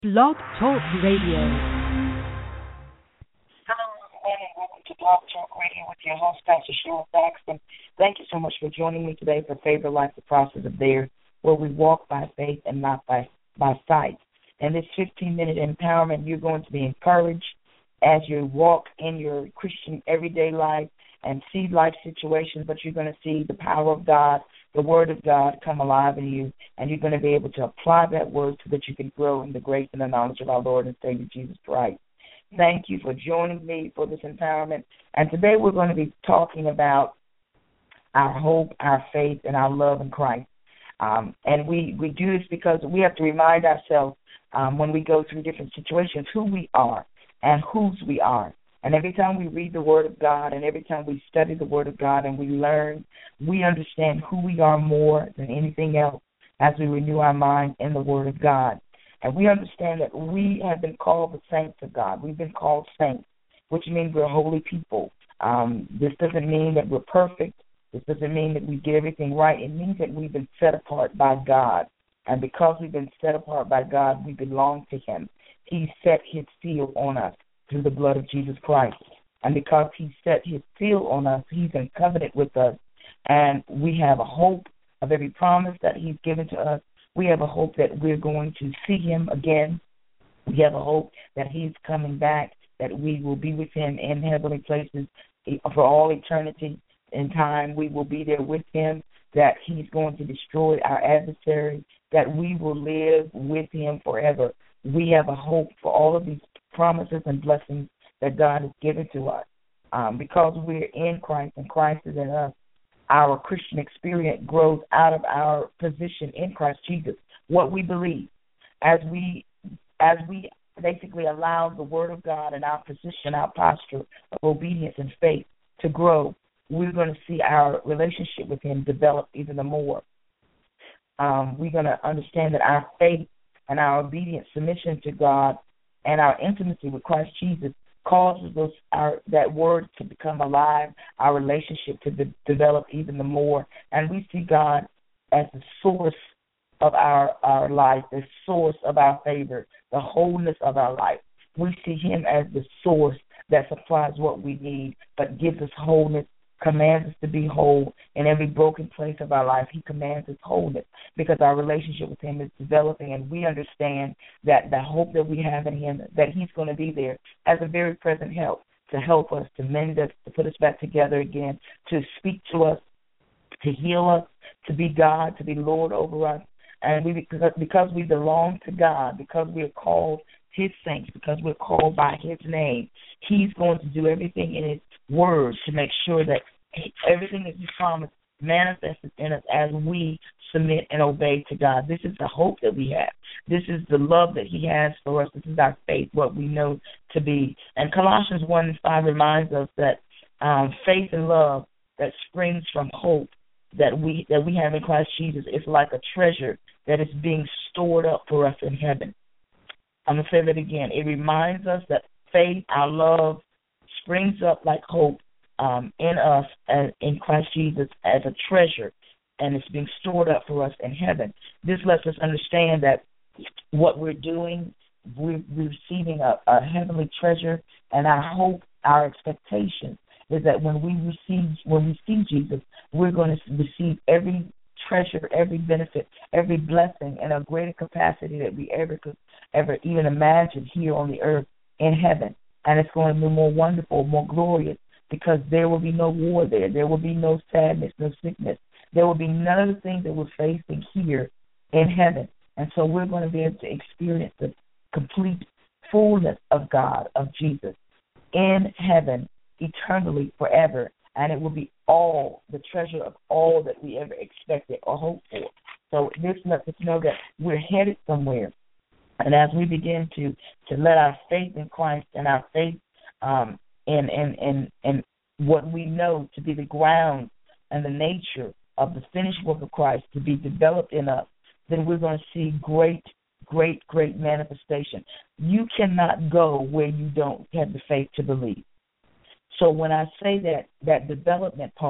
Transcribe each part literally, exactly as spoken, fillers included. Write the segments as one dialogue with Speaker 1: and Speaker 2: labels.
Speaker 1: Blog Talk Radio.
Speaker 2: Hello, everyone, and welcome to Blog Talk Radio with your host, Pastor Cheryl Baxton. Thank you so much for joining me today for Favor Life, the Process of There, where we walk by faith and not by, by sight. In this fifteen-minute empowerment, you're going to be encouraged as you walk in your Christian everyday life and see life situations, but you're going to see the power of God, the Word of God come alive in you, and you're going to be able to apply that Word so that you can grow in the grace and the knowledge of our Lord and Savior Jesus Christ. Thank you for joining me for this empowerment. And today we're going to be talking about our hope, our faith, and our love in Christ. Um, and we, we do this because we have to remind ourselves um, when we go through different situations who we are and whose we are. And every time we read the Word of God and every time we study the Word of God and we learn, we understand who we are more than anything else as we renew our mind in the Word of God. And we understand that we have been called the saints of God. We've been called saints, which means we're holy people. Um, this doesn't mean that we're perfect. This doesn't mean that we get everything right. It means that we've been set apart by God. And because we've been set apart by God, we belong to Him. He set His seal on us through the blood of Jesus Christ. And because He set His seal on us, He's in covenant with us. And we have a hope of every promise that He's given to us. We have a hope that we're going to see Him again. We have a hope that He's coming back, that we will be with Him in heavenly places for all eternity. In time, we will be there with Him, that He's going to destroy our adversary, that we will live with Him forever. We have a hope for all of these promises and blessings that God has given to us. Um, because we're in Christ and Christ is in us, our Christian experience grows out of our position in Christ Jesus, what we believe. As we as we basically allow the Word of God and our position, our posture of obedience and faith to grow, we're going to see our relationship with Him develop even more. Um, we're going to understand that our faith and our obedient submission to God and our intimacy with Christ Jesus causes those, our, that Word to become alive, our relationship to de- develop even the more. And we see God as the source of our, our life, the source of our favor, the wholeness of our life. We see Him as the source that supplies what we need, but gives us wholeness, commands us to be whole in every broken place of our life. He commands us wholeness because our relationship with Him is developing, and we understand that the hope that we have in Him, that He's going to be there as a very present help to help us, to mend us, to put us back together again, to speak to us, to heal us, to be God, to be Lord over us. And we because, because we belong to God, because we are called His saints, because we're called by His name, He's going to do everything in His words to make sure that everything that He promised manifests in us as we submit and obey to God. This is the hope that we have. This is the love that He has for us. This is our faith, what we know to be. And Colossians one and five reminds us that um, faith and love that springs from hope that we that we have in Christ Jesus is like a treasure that is being stored up for us in heaven. I'm going to say that again. It reminds us that faith, our love, springs up like hope um, in us and in Christ Jesus as a treasure, and it's being stored up for us in heaven. This lets us understand that what we're doing, we're receiving a, a heavenly treasure, and our hope, our expectation is that when we receive, when we see Jesus, we're going to receive every treasure, every benefit, every blessing in a greater capacity that we ever could ever even imagine here on the earth in heaven. And it's going to be more wonderful, more glorious, because there will be no war there. There will be no sadness, no sickness. There will be none of the things that we're facing here in heaven. And so we're going to be able to experience the complete fullness of God, of Jesus, in heaven, eternally, forever. And it will be all, the treasure of all that we ever expected or hoped for. So this lets us know that we're headed somewhere. And as we begin to, to let our faith in Christ and our faith um, in, in, in, in what we know to be the ground and the nature of the finished work of Christ to be developed in us, then we're going to see great, great, great manifestation. You cannot go where you don't have the faith to believe. So when I say that, that development part,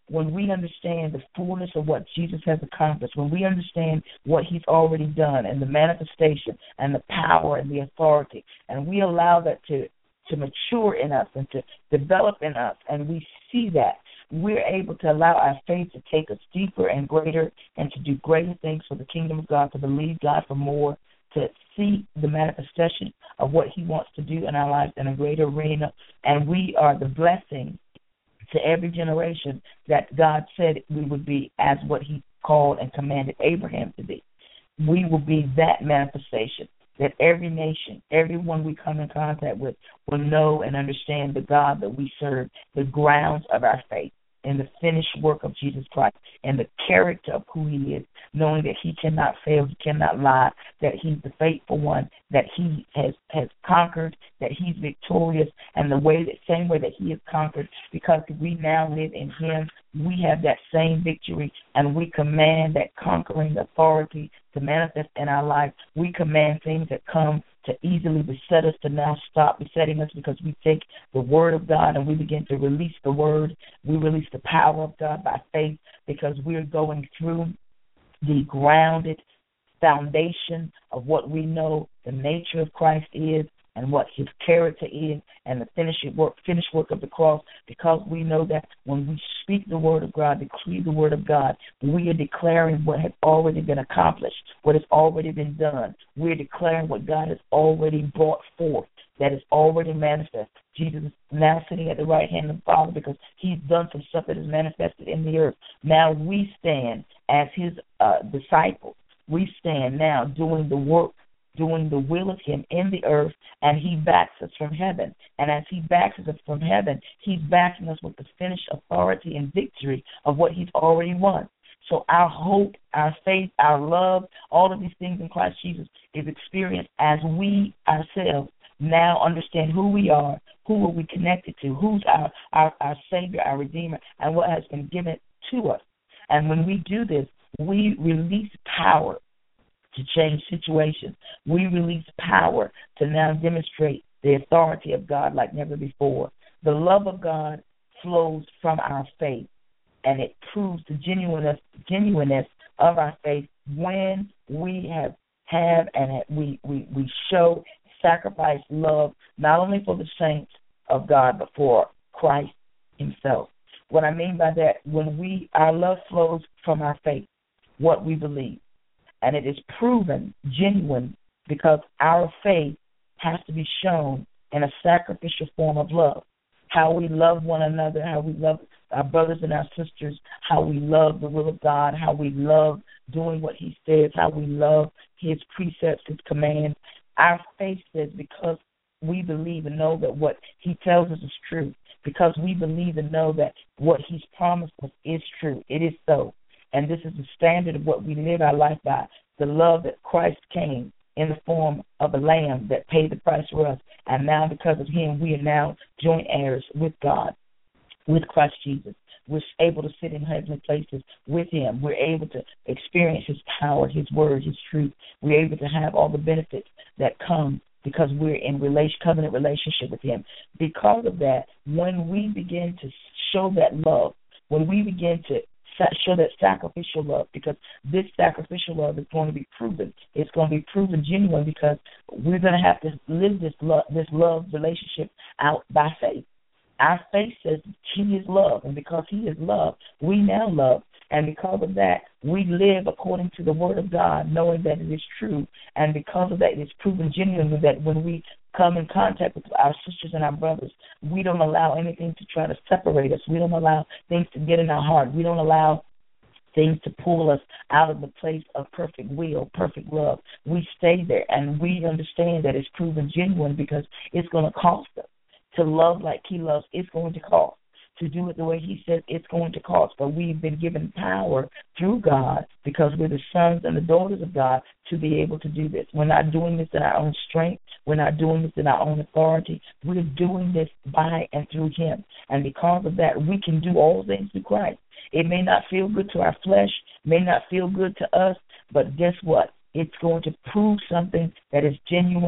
Speaker 2: when we understand the fullness of what Jesus has accomplished, when we understand what he's already done and the manifestation and the power and the authority, and we allow that to, to mature in us and to develop in us, and we see that, we're able to allow our faith to take us deeper and greater and to do greater things for the kingdom of God, to believe God for more, to see the manifestation of what he wants to do in our lives in a greater arena. And we are the blessing to every generation that God said we would be, as what he called and commanded Abraham to be. We will be that manifestation, that every nation, everyone we come in contact with will know and understand the God that we serve, the grounds of our faith, and the finished work of Jesus Christ, and the character of who he is, knowing that he cannot fail, he cannot lie, that he's the faithful one, that he has, has conquered, that he's victorious, and the way that same way that he has conquered, because we now live in him, we have that same victory, and we command that conquering authority to manifest in our life. We command things that come to easily beset us to now stop besetting us, because we take the word of God and we begin to release the word. We release the power of God by faith, because we're going through the grounded foundation of what we know the nature of Christ is and what his character is, and the finished work, finished work of the cross, because we know that when we speak the word of God, decree the word of God, we are declaring what has already been accomplished, what has already been done. We're declaring what God has already brought forth, that is already manifest. Jesus is now sitting at the right hand of the Father, because he's done some stuff that is manifested in the earth. Now we stand as his uh, disciples. We stand now doing the work, doing the will of him in the earth, and he backs us from heaven. And as he backs us from heaven, he's backing us with the finished authority and victory of what he's already won. So our hope, our faith, our love, all of these things in Christ Jesus is experienced as we ourselves now understand who we are, who are we connected to, who's our, our, our Savior, our Redeemer, and what has been given to us. And when we do this, we release power to change situations. We release power to now demonstrate the authority of God like never before. The love of God flows from our faith, and it proves the genuineness, genuineness of our faith when we have, have and we, we, we show sacrifice love, not only for the saints of God, but for Christ himself. What I mean by that, when we, our love flows from our faith, what we believe. And it is proven genuine, because our faith has to be shown in a sacrificial form of love. How we love one another, how we love our brothers and our sisters, how we love the will of God, how we love doing what he says, how we love his precepts, his commands. Our faith says, because we believe and know that what he tells us is true, because we believe and know that what he's promised us is true. It is so. And this is the standard of what we live our life by, the love that Christ came in the form of a lamb that paid the price for us. And now because of him, we are now joint heirs with God, with Christ Jesus. We're able to sit in heavenly places with him. We're able to experience his power, his word, his truth. We're able to have all the benefits that come because we're in relation, covenant relationship with him. Because of that, when we begin to show that love, when we begin to show that sacrificial love, because this sacrificial love is going to be proven. It's going to be proven genuine, because we're going to have to live this love, this love relationship out by faith. Our faith says he is love, and because he is love, we now love. And because of that, we live according to the word of God, knowing that it is true. And because of that, it's proven genuinely that when we come in contact with our sisters and our brothers, we don't allow anything to try to separate us. We don't allow things to get in our heart. We don't allow things to pull us out of the place of perfect will, perfect love. We stay there, and we understand that it's proven genuine, because it's going to cost us. To love like he loves, it's going to cost. To do it the way he says, it's going to cost. But we've been given power through God, because we're the sons and the daughters of God, to be able to do this. We're not doing this in our own strength. We're not doing this in our own authority. We're doing this by and through him. And because of that, we can do all things through Christ. It may not feel good to our flesh, may not feel good to us, but guess what? It's going to prove something that is genuine,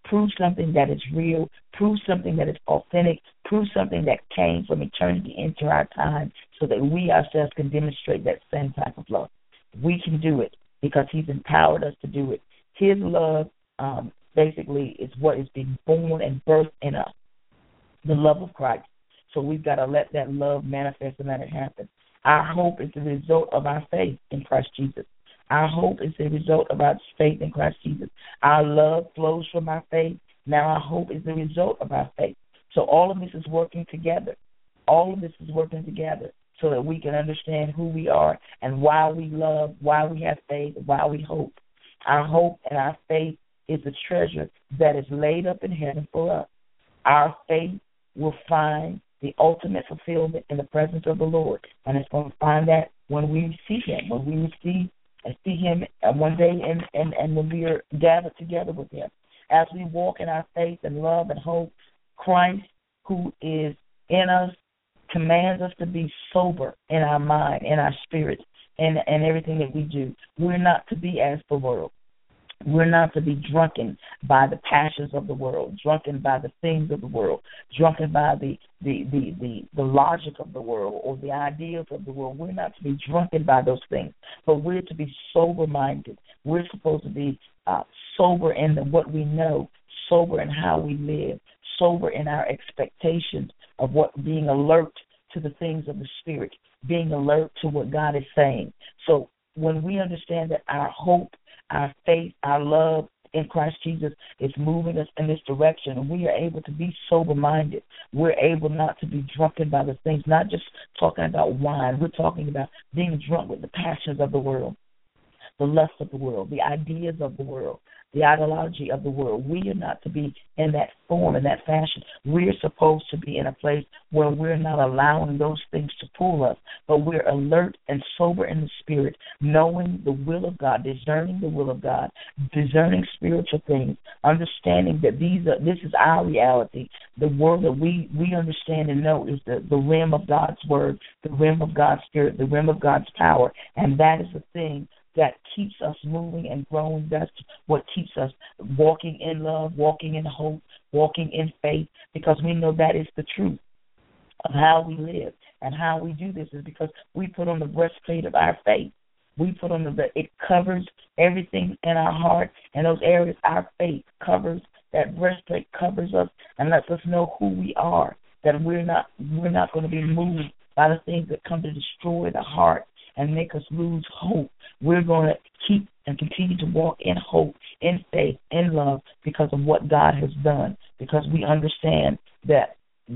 Speaker 2: Prove something that is real. Prove something that is authentic. Prove something that came from eternity into our time so that we ourselves can demonstrate that same type of love. We can do it because he's empowered us to do it. His love um, basically is what is being born and birthed in us, the love of Christ. So we've got to let that love manifest and let it happen. Our hope is the result of our faith in Christ Jesus. Our hope is the result of our faith in Christ Jesus. Our love flows from our faith. Now our hope is the result of our faith. So all of this is working together. All of this is working together so that we can understand who we are and why we love, why we have faith, why we hope. Our hope and our faith is the treasure that is laid up in heaven for us. Our faith will find the ultimate fulfillment in the presence of the Lord, and it's going to find that when we see him, when we receive and see him one day and, and, and when we are gathered together with him. As we walk in our faith and love and hope, Christ, who is in us, commands us to be sober in our mind, in our spirit, and, and everything that we do. We're not to be as the world. We're not to be drunken by the passions of the world, drunken by the things of the world, drunken by the, the, the, the, the logic of the world or the ideas of the world. We're not to be drunken by those things, but we're to be sober-minded. We're supposed to be uh, sober in the, what we know, sober in how we live, sober in our expectations of what, being alert to the things of the Spirit, being alert to what God is saying. So when we understand that our hope, our faith, our love in Christ Jesus is moving us in this direction, and we are able to be sober-minded. We're able not to be drunken by the things, not just talking about wine. We're talking about being drunk with the passions of the world, the lust of the world, the ideas of the world, the ideology of the world. We are not to be in that form, in that fashion. We're supposed to be in a place where we're not allowing those things to pull us, but we're alert and sober in the spirit, knowing the will of God, discerning the will of God, discerning spiritual things, understanding that these are, this is our reality. The world that we, we understand and know is the, the realm of God's word, the realm of God's spirit, the realm of God's power, and that is the thing that keeps us moving and growing. That's what keeps us walking in love, walking in hope, walking in faith, because we know that is the truth of how we live. And how we do this is because we put on the breastplate of our faith. We put on the, it covers everything in our heart and those areas. Our faith covers, that breastplate covers us and lets us know who we are, that we're not, we're not going to be moved by the things that come to destroy the heart and make us lose hope. We're going to keep and continue to walk in hope, in faith, in love because of what God has done, because we understand that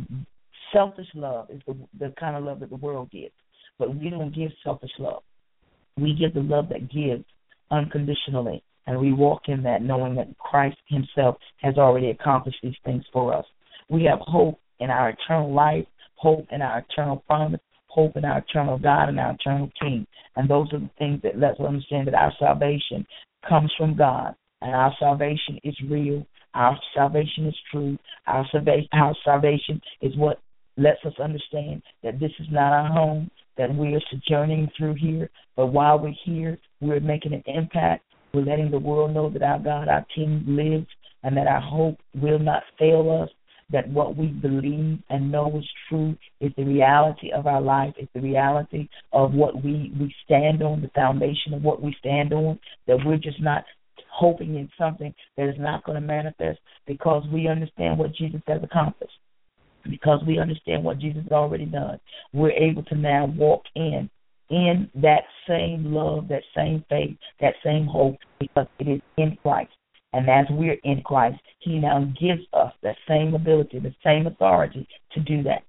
Speaker 2: selfish love is the, the kind of love that the world gives, but we don't give selfish love. We give the love that gives unconditionally, and we walk in that knowing that Christ himself has already accomplished these things for us. We have hope in our eternal life, hope in our eternal promise, hope in our eternal God and our eternal King. And those are the things that let us understand that our salvation comes from God, and our salvation is real. Our salvation is true. Our salvation, our salvation is what lets us understand that this is not our home, that we are sojourning through here, but while we're here, we're making an impact. We're letting the world know that our God, our King, lives, and that our hope will not fail us, that what we believe and know is true is the reality of our life, is the reality of what we, we stand on, the foundation of what we stand on, that we're just not hoping in something that is not going to manifest because we understand what Jesus has accomplished, because we understand what Jesus has already done. We're able to now walk in, in that same love, that same faith, that same hope, because it is in Christ. And as we're in Christ, he now gives us that same ability, the same authority to do that.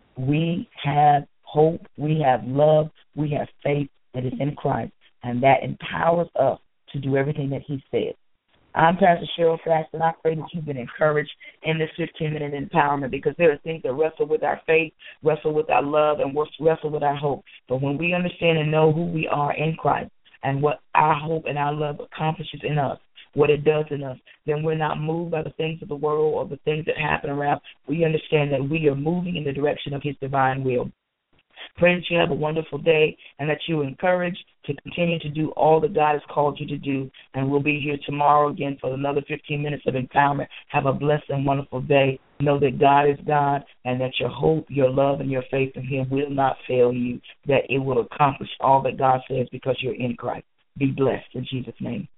Speaker 2: We have hope, we have love, we have faith that is in Christ, and that empowers us to do everything that he said. I'm Pastor Cheryl Faxon. I pray that you've been encouraged in this fifteen-minute empowerment, because there are things that wrestle with our faith, wrestle with our love, and wrestle with our hope. But when we understand and know who we are in Christ and what our hope and our love accomplishes in us, what it does in us, then we're not moved by the things of the world or the things that happen around. We understand that we are moving in the direction of his divine will. Pray that you have a wonderful day and that you're encouraged to continue to do all that God has called you to do. And we'll be here tomorrow again for another fifteen minutes of empowerment. Have a blessed and wonderful day. Know that God is God and that your hope, your love, and your faith in Him will not fail you, that it will accomplish all that God says because you're in Christ. Be blessed in Jesus' name.